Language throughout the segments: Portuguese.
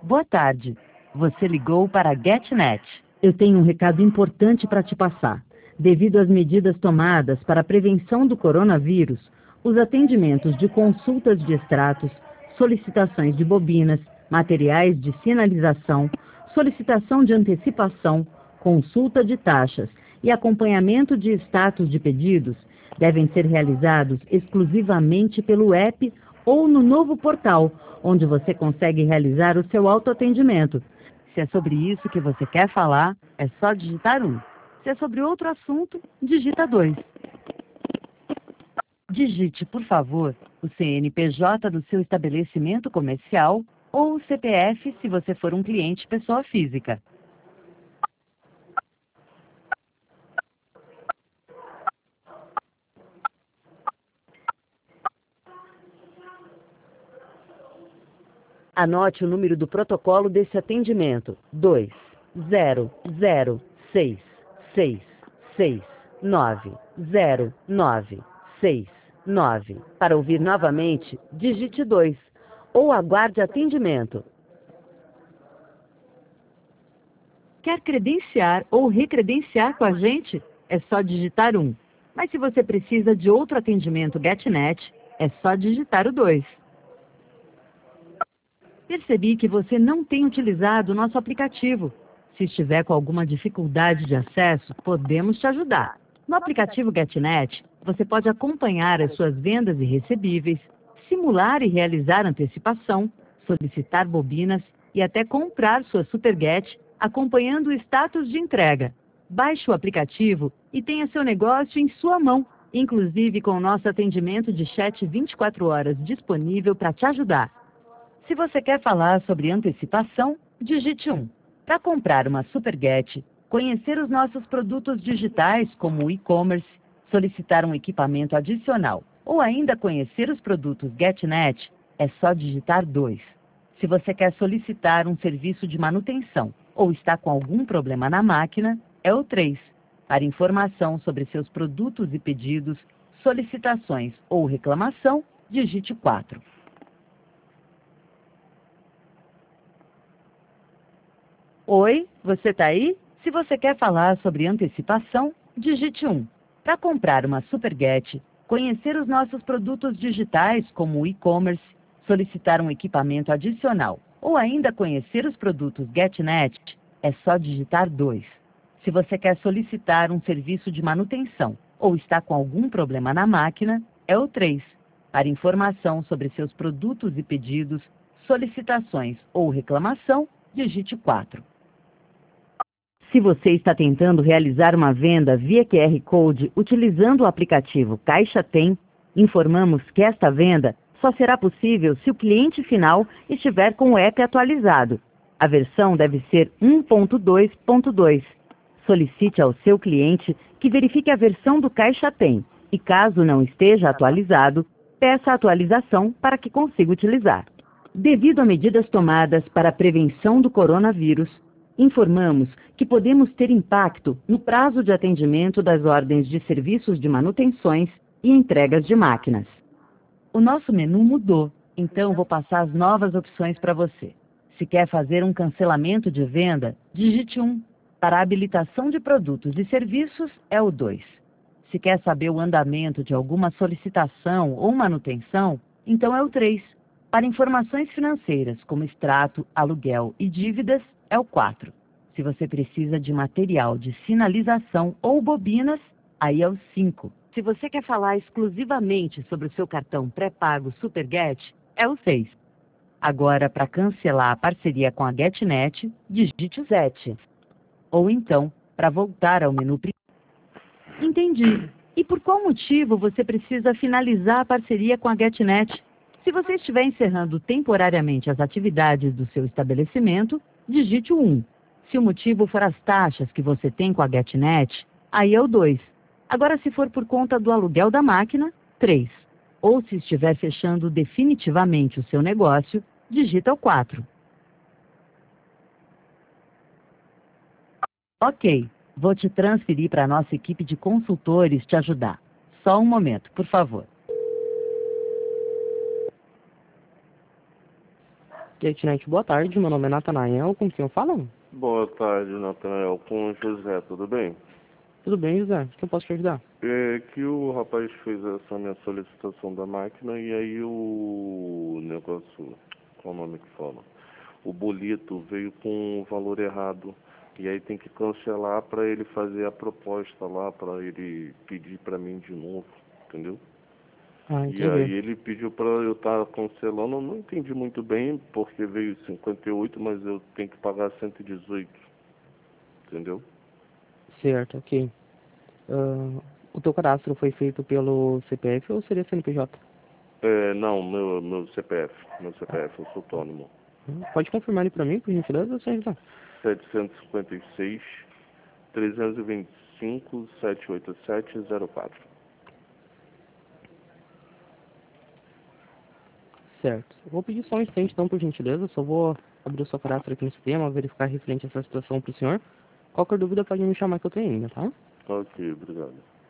Boa tarde. Você ligou para a GetNet. Eu tenho um recado importante para te passar. Devido às medidas tomadas para a prevenção do coronavírus, os atendimentos de consultas de extratos, solicitações de bobinas, materiais de sinalização, solicitação de antecipação, consulta de taxas e acompanhamento de status de pedidos devem ser realizados exclusivamente pelo app ou no novo portal, onde você consegue realizar o seu autoatendimento. Se é sobre isso que você quer falar, é só digitar 1. Se é sobre outro assunto, digita 2. Digite, por favor, o CNPJ do seu estabelecimento comercial ou o CPF se você for um cliente pessoa física. Anote o número do protocolo desse atendimento: 2006690969. Para ouvir novamente, digite 2 ou aguarde atendimento. Quer credenciar ou recredenciar com a gente? É só digitar 1. Mas se você precisa de outro atendimento GetNet, é só digitar o 2. Percebi que você não tem utilizado o nosso aplicativo. Se estiver com alguma dificuldade de acesso, podemos te ajudar. No aplicativo GetNet, você pode acompanhar as suas vendas e recebíveis, simular e realizar antecipação, solicitar bobinas e até comprar sua SuperGet, acompanhando o status de entrega. Baixe o aplicativo e tenha seu negócio em sua mão, inclusive com o nosso atendimento de chat 24 horas disponível para te ajudar. Se você quer falar sobre antecipação, digite 1. Para comprar uma SuperGet, conhecer os nossos produtos digitais como o e-commerce, solicitar um equipamento adicional ou ainda conhecer os produtos GetNet, é só digitar 2. Se você quer solicitar um serviço de manutenção ou está com algum problema na máquina, é o 3. Para informação sobre seus produtos e pedidos, solicitações ou reclamação, digite 4. Oi, você está aí? Se você quer falar sobre antecipação, digite 1. Para comprar uma SuperGet, conhecer os nossos produtos digitais como o e-commerce, solicitar um equipamento adicional ou ainda conhecer os produtos GetNet, é só digitar 2. Se você quer solicitar um serviço de manutenção ou está com algum problema na máquina, é o 3. Para informação sobre seus produtos e pedidos, solicitações ou reclamação, digite 4. Se você está tentando realizar uma venda via QR Code utilizando o aplicativo Caixa Tem, informamos que esta venda só será possível se o cliente final estiver com o app atualizado. A versão deve ser 1.2.2. Solicite ao seu cliente que verifique a versão do Caixa Tem e, caso não esteja atualizado, peça a atualização para que consiga utilizar. Devido a medidas tomadas para a prevenção do coronavírus, informamos que podemos ter impacto no prazo de atendimento das ordens de serviços de manutenções e entregas de máquinas. O nosso menu mudou, então vou passar as novas opções para você. Se quer fazer um cancelamento de venda, digite 1. Para a habilitação de produtos e serviços, é o 2. Se quer saber o andamento de alguma solicitação ou manutenção, então é o 3. Para informações financeiras, como extrato, aluguel e dívidas, é o 4. Se você precisa de material de sinalização ou bobinas, aí é o 5. Se você quer falar exclusivamente sobre o seu cartão pré-pago SuperGet, é o 6. Agora, para cancelar a parceria com a GetNet, digite o 7. Ou então, para voltar ao menu principal. Entendi. E por qual motivo você precisa finalizar a parceria com a GetNet? Se você estiver encerrando temporariamente as atividades do seu estabelecimento, digite o 1. Se o motivo for as taxas que você tem com a GetNet, aí é o 2. Agora, se for por conta do aluguel da máquina, 3. Ou se estiver fechando definitivamente o seu negócio, digita o 4. Ok, vou te transferir para a nossa equipe de consultores te ajudar. Só um momento, por favor. GetNet, boa tarde. Meu nome é Natanael. Com quem eu falo? Boa tarde, Natanael. Com o José, tudo bem? Tudo bem, José? O que eu posso te ajudar? É que o rapaz fez essa minha solicitação da máquina e aí o negócio, qual o nome que fala? O boleto veio com o valor errado. E aí tem que cancelar para ele fazer a proposta lá, para ele pedir para mim de novo, entendeu? Ah, E aí entendi. ele pediu para eu estar cancelando, eu não entendi muito bem, porque veio 58, mas eu tenho que pagar 118, entendeu? Certo, ok. O teu cadastro foi feito pelo CPF ou seria CNPJ? Não, meu CPF, eu sou autônomo. Pode confirmar ele pra mim, por gentileza, senhor José? 756 325 78704. Certo. Eu vou pedir só um instante, então, por gentileza. Só vou abrir o seu cadastro aqui no sistema, verificar referente a essa situação pro senhor. Qualquer dúvida pode me chamar que eu tenho ainda, tá? Ok, obrigado.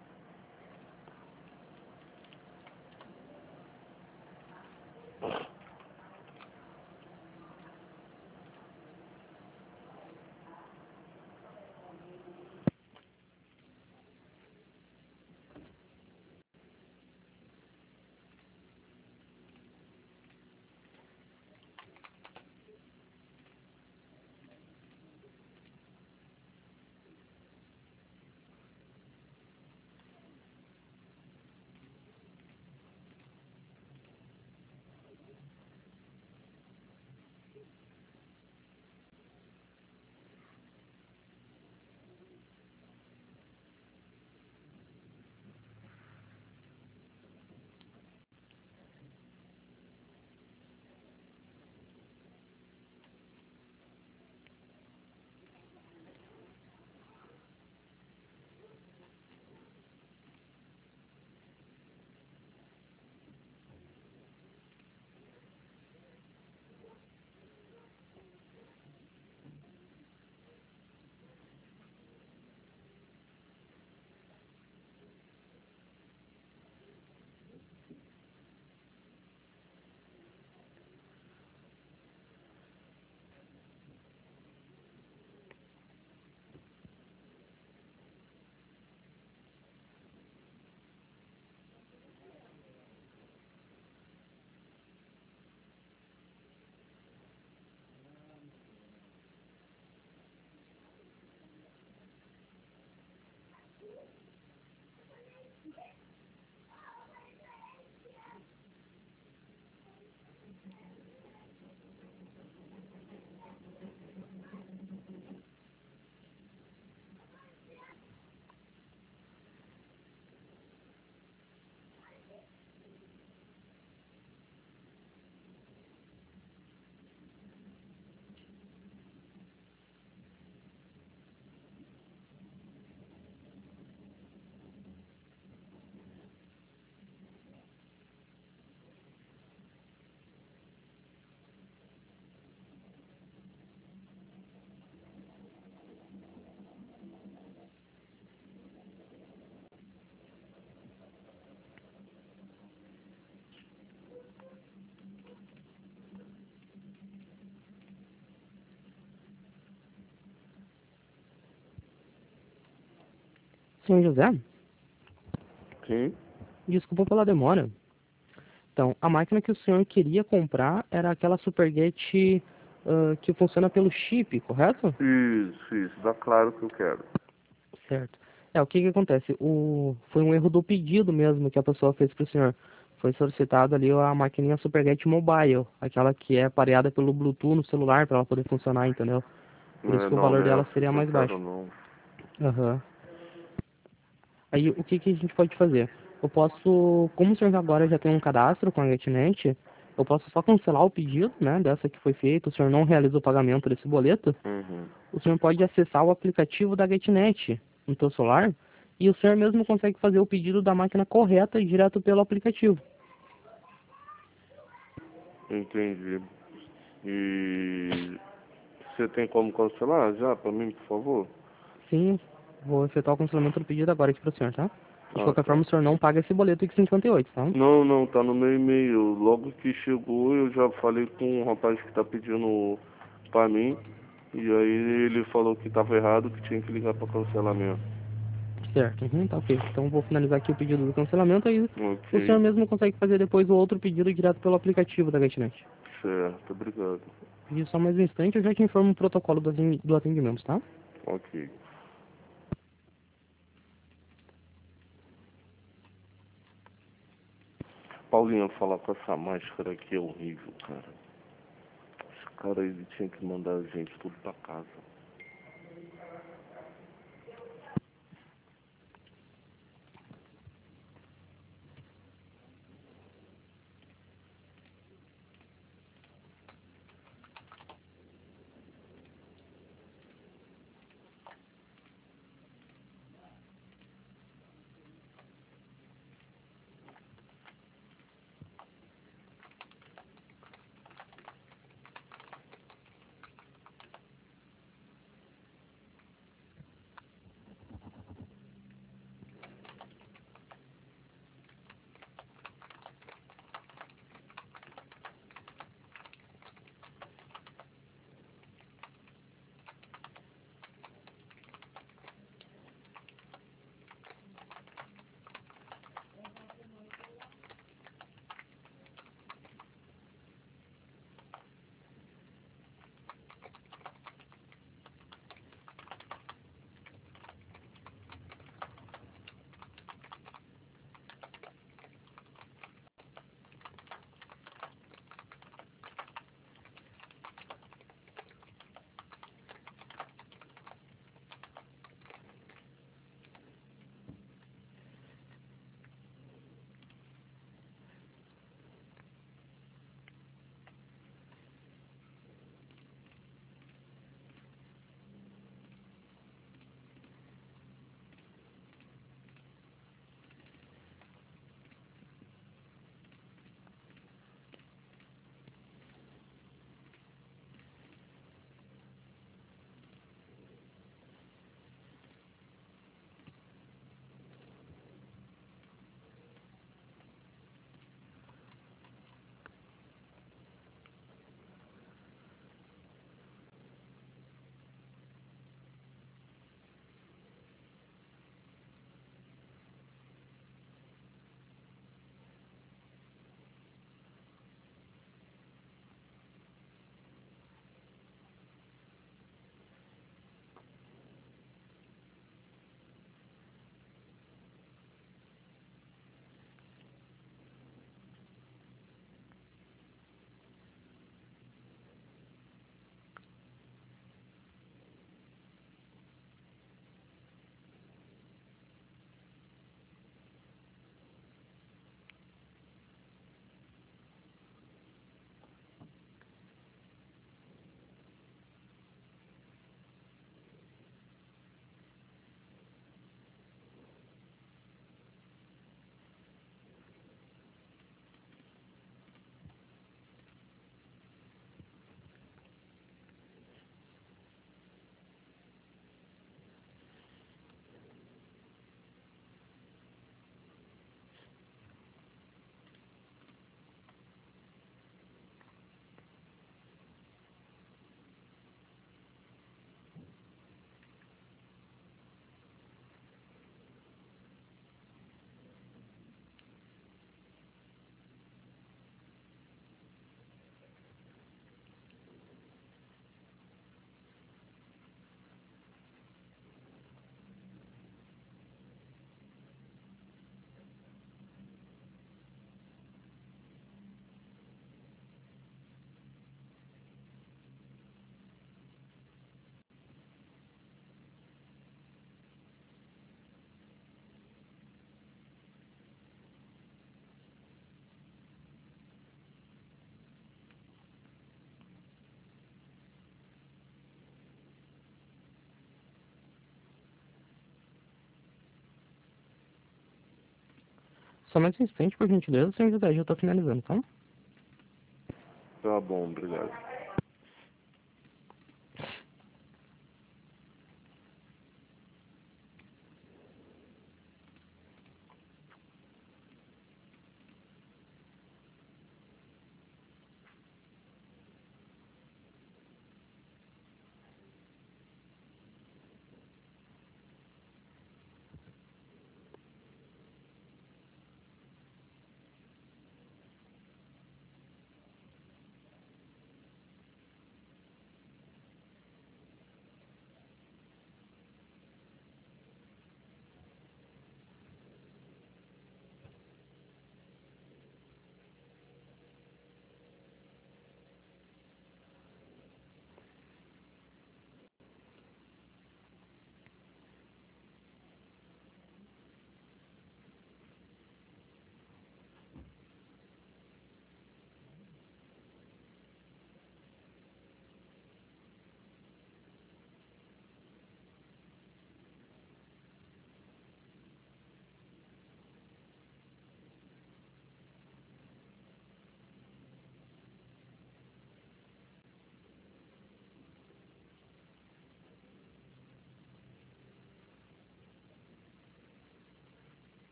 Senhor José, Sim? desculpa pela demora. Então, a máquina que o senhor queria comprar era aquela Superget que funciona pelo chip, correto? Isso, dá claro que eu quero. Certo. O que que acontece? Foi um erro do pedido mesmo que a pessoa fez para o senhor. Foi solicitado ali a maquininha Superget Mobile, aquela que é pareada pelo Bluetooth no celular para ela poder funcionar, entendeu? Por isso que o Não, valor não é dela essa seria que eu mais quero, baixo. não. Aham. Aí o que que a gente pode fazer? Eu posso, como o senhor agora já tem um cadastro com a GetNet, eu posso só cancelar o pedido, né, dessa que foi feita, o senhor não realizou o pagamento desse boleto, Uhum. o senhor pode acessar o aplicativo da GetNet no seu celular e o senhor mesmo consegue fazer o pedido da máquina correta direto pelo aplicativo. Entendi. E você tem como cancelar já pra mim, por favor? Sim, vou efetuar o cancelamento do pedido agora aqui para o senhor, tá? De qualquer forma, o senhor não paga esse boleto de 58, tá? Não, não, tá no meu e-mail. Logo que chegou, eu já falei com um rapaz que tá pedindo pra mim. E aí ele falou que tava errado, que tinha que ligar pra cancelamento. Certo, tá ok. Então vou finalizar aqui o pedido do cancelamento, aí o senhor Ok, mesmo consegue fazer depois o outro pedido direto pelo aplicativo da GetNet. certo, obrigado. E só mais um instante, eu já te informo o protocolo do atendimento, tá? Ok. Paulinho, falar com essa máscara aqui é horrível, cara. Esse cara, ele tinha que mandar a gente tudo pra casa. Só mais um instante, por gentileza, senhor José, já tô finalizando, tá? Tá bom, obrigado.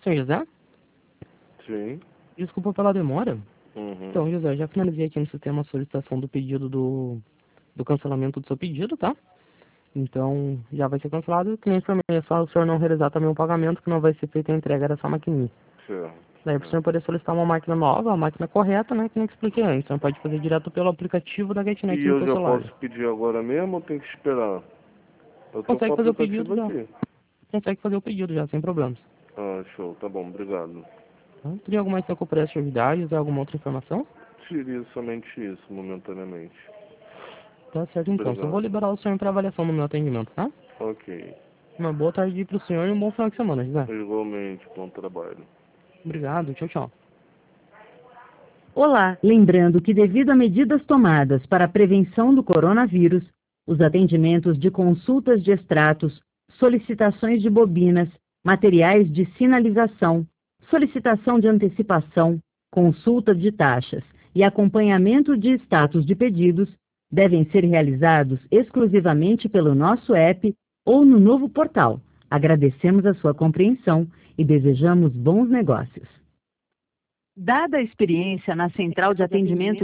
Senhor José? Sim. Desculpa pela demora. Uhum. Então, José, já finalizei aqui no sistema a solicitação do pedido do cancelamento do seu pedido, tá? Então, já vai ser cancelado. Que nem informei, é só o senhor não realizar também o pagamento, que não vai ser feita a entrega dessa maquininha. Certo. Daí, para o senhor poder solicitar uma máquina nova, a máquina correta, né, que nem eu expliquei antes. O senhor pode fazer direto pelo aplicativo da GetNet E no eu seu já celular. posso pedir agora mesmo ou tem que esperar? Eu tô com Consegue o fazer o aplicativo pedido já. aqui. Consegue fazer o pedido já, sem problemas. Ah, show. Tá bom, obrigado. Tá? Teria alguma mais que eu pudesse te ajudar e usar alguma outra informação? Seria somente isso, momentaneamente. Tá certo, então. Obrigado. Só vou liberar o senhor para avaliação no meu atendimento, tá? Ok. Uma boa tarde para o senhor e um bom final de semana, José. Igualmente, bom trabalho. Obrigado, tchau, tchau. Olá, lembrando que devido a medidas tomadas para a prevenção do coronavírus, os atendimentos de consultas de extratos, solicitações de bobinas, materiais de sinalização, solicitação de antecipação, consulta de taxas e acompanhamento de status de pedidos devem ser realizados exclusivamente pelo nosso app ou no novo portal. Agradecemos a sua compreensão e desejamos bons negócios. Dada a experiência na central de atendimento